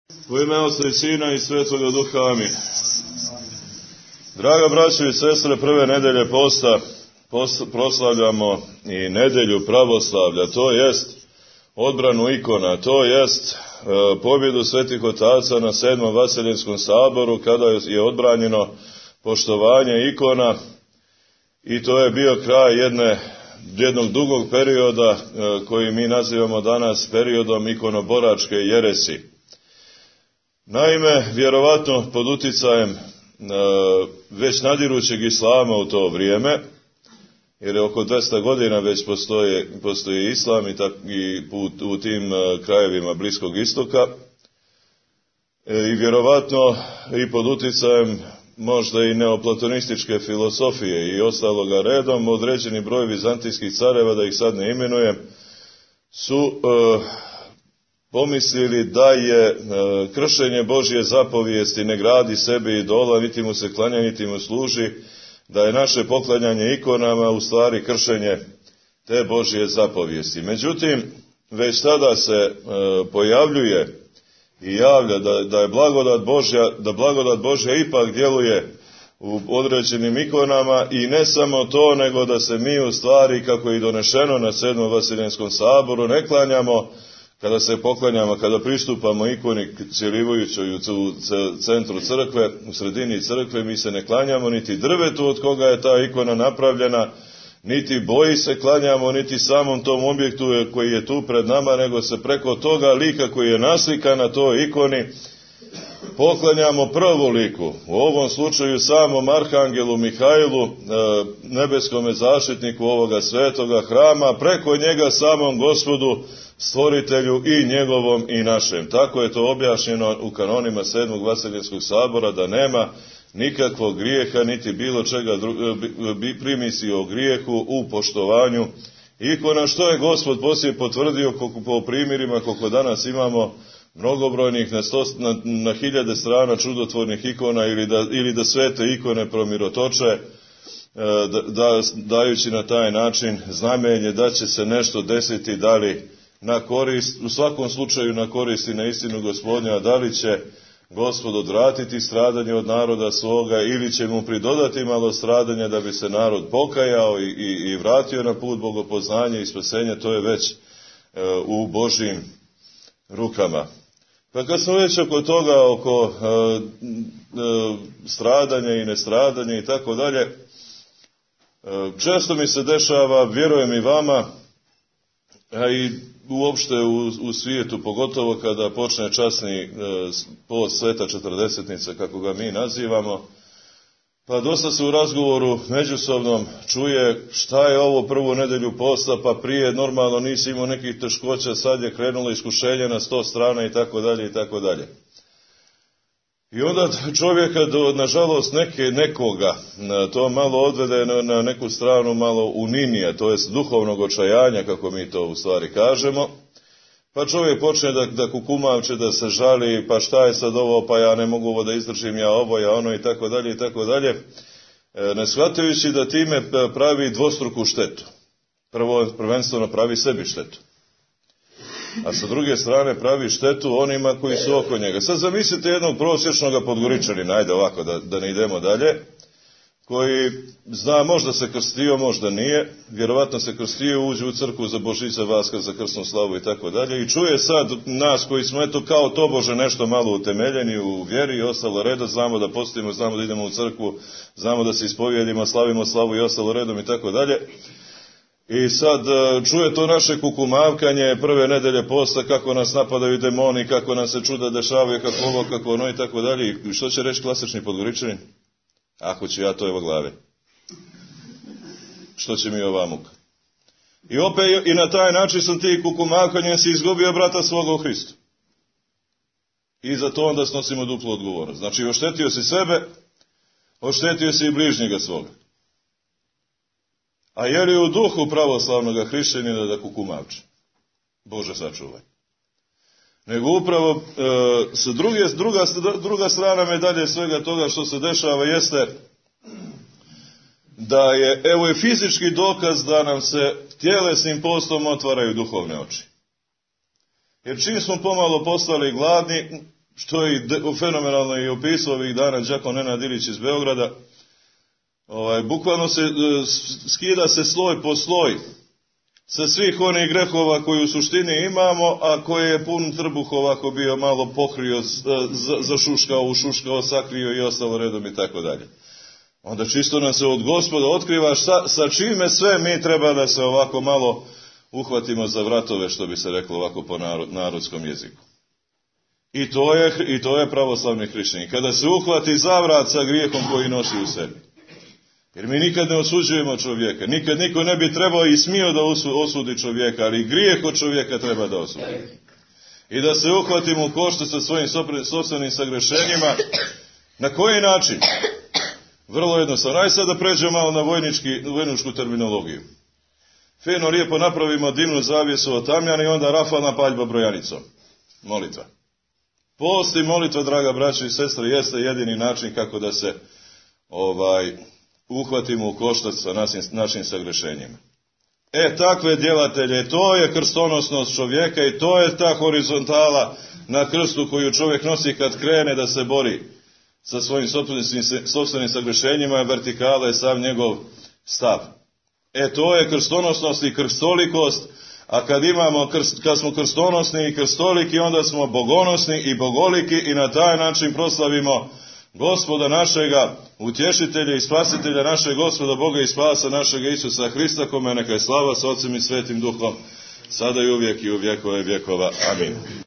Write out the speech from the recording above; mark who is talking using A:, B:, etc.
A: U ime Oca i Sina i Svetoga Duha, amin. Draga braćo i sestre, prve nedelje posta proslavljamo i nedelju pravoslavlja, to jest odbranu ikona, to jest pobjedu svetih otaca na 7. Vasilinskom saboru, kada je odbranjeno poštovanje ikona, i to je bio kraj jednog dugog perioda koji mi nazivamo danas periodom ikonoboračke jeresi. Naime, vjerovatno pod uticajem već nadirućeg islama u to vrijeme, jer je oko 200 godina već postoji islam i u tim krajevima Bliskog istoka, i vjerovatno i pod uticajem možda i neoplatonističke filosofije i ostaloga redom, određeni broj vizantijskih careva, da ih sad ne imenujem, su pomislili da je kršenje Božje zapovijesti, ne gradi sebi idola, niti mu se klanja, niti mu služi, da je naše poklanjanje ikonama u stvari kršenje te Božje zapovijesti. Međutim, već tada se pojavljuje i javlja da je blagodat Božja ipak djeluje u određenim ikonama, i ne samo to, nego da se mi u stvari, kako je i donešeno na 7. Vasilinskom saboru, ne klanjamo kada se poklanjamo, kada pristupamo ikoni cjelivujućoj u centru crkve, u sredini crkve, mi se ne klanjamo niti drvetu od koga je ta ikona napravljena, niti boji se klanjamo, niti samom tom objektu koji je tu pred nama, nego se preko toga lika koji je naslikan na toj ikoni poklanjamo prvu liku, u ovom slučaju samom arhangelu Mihajlu, nebeskome zaštitniku ovoga svetoga hrama, preko njega samom Gospodu, stvoritelju i njegovom i našem. Tako je to objašnjeno u kanonima 7. Vasilinskog sabora, da nema nikakvog grijeha, niti bilo čega primisi o grijehu u poštovanju ikona, što je Gospod poslije potvrdio po primjerima koliko danas imamo mnogobrojnih na hiljade strana čudotvornih ikona, ili da svete ikone promirotoče, dajući na taj način znamenje da će se nešto desiti, da li na korist, u svakom slučaju na korist i na istinu Gospodnja, da li će Gospod odvratiti stradanje od naroda svoga ili će mu pridodati malo stradanja da bi se narod pokajao i vratio na put bogopoznanja i spasenja, to je već u Božjim rukama. Pa kad smo već oko toga, oko stradanja i nestradanja i tako dalje, često mi se dešava, vjerujem i vama, a i uopšte u svijetu, pogotovo kada počne časni post Sveta Četrdesetnica, kako ga mi nazivamo, pa dosta se u razgovoru međusobnom čuje šta je ovo prvu nedelju posta, pa prije normalno nisi imao nekih teškoća, sad je krenulo iskušenje na 100 strana i tako dalje i tako dalje. I onda čovjeka, nažalost, nekoga to malo odvede na neku stranu malo uninija, to jest duhovnog očajanja, kako mi to u stvari kažemo, pa čovjek počne da kukumavče, da se žali, pa šta je sad ovo, pa ja ne mogu ovo da izdržim, ja ovo, ja ono i tako dalje i tako dalje, ne shvatajući da time pravi dvostruku štetu. Prvenstveno pravi sebi štetu, a sa druge strane pravi štetu onima koji su oko njega. Sad zamislite jednog prosječnog Podgoričanina, ajde ovako da ne idemo dalje, koji zna, možda se krstio, možda nije, vjerovatno se krstio, uđe u crkvu za Božića, Vaskrs, za krsnu slavu i tako dalje, i čuje sad nas koji smo eto kao tobože nešto malo utemeljeni u vjeri i ostalo reda, znamo da postimo, znamo da idemo u crkvu, znamo da se ispovjedimo, slavimo slavu i ostalo redom i tako dalje. I sad čuje to naše kukumavkanje prve nedelje posta, kako nas napadaju demoni, kako nam se čuda dešavaju, kako ovo, kako ono i tako dalje. I što će reći klasični Podgoričanin? Ako ću ja, to evo glave. Što će mi ova muka? I opet i na taj način sam ti kukumavkanjem si izgubio brata svoga u Hristu. I za to onda snosimo duplu odgovornost. Znači, oštetio si sebe, oštetio si i bližnjega svoga. A je li u duhu pravoslavnog hrišćanina da kukumavče? Bože sačuvaj. Nego upravo druga strana medalje svega toga što se dešava jeste da je, evo je fizički dokaz da nam se tjelesnim postom otvaraju duhovne oči. Jer čim smo pomalo postali gladni, što je fenomenalno i opisao ovih dana đakon Nenad Ilić iz Beograda. Bukvalno se skida se sloj po sloj sa svih onih grehova koji u suštini imamo, a koje je pun trbuh ovako bio malo pokrio, zašuškao, ušuškao, sakrio i ostalo redom i tako dalje. Onda čisto nam se od Gospoda otkriva sa čime sve mi treba da se ovako malo uhvatimo za vratove, što bi se reklo ovako po narodskom jeziku. I to je pravoslavni hrišćanin. Kada se uhvati za vrat sa grijehom koji nosi u sebi. Jer mi nikad ne osuđujemo čovjeka. Nikad niko ne bi trebao i smio da osudi čovjeka, ali grijeh od čovjeka treba da osudi. I da se uhvatimo u koštac sa svojim sopstvenim sagrešenjima. Na koji način? Vrlo jednostavno. Ajde sad da pređemo malo na vojničku terminologiju. Fino lijepo napravimo dimnu zavjesu od tamjana i onda rafalna paljba brojanicom. Molitva. Post i molitva, draga braćo i sestre, jeste jedini način kako da se uhvatimo u koštac sa našim sagrešenjima. Takve djelatelje, to je krstonosnost čovjeka i to je ta horizontala na krstu koju čovjek nosi kad krene da se bori sa svojim sopstvenim sagrešenjima, vertikala je sav njegov stav. To je krstonosnost i krstolikost, a kad smo krstonosni i krstoliki, onda smo bogonosni i bogoliki i na taj način proslavimo Gospoda našega, utješitelja i spasitelja našeg Gospoda Boga i spasa našega Isusa Hrista, kome neka je slava s Otcem i Svetim Duhom, sada i uvijek i u vjekove vjekova. Amin.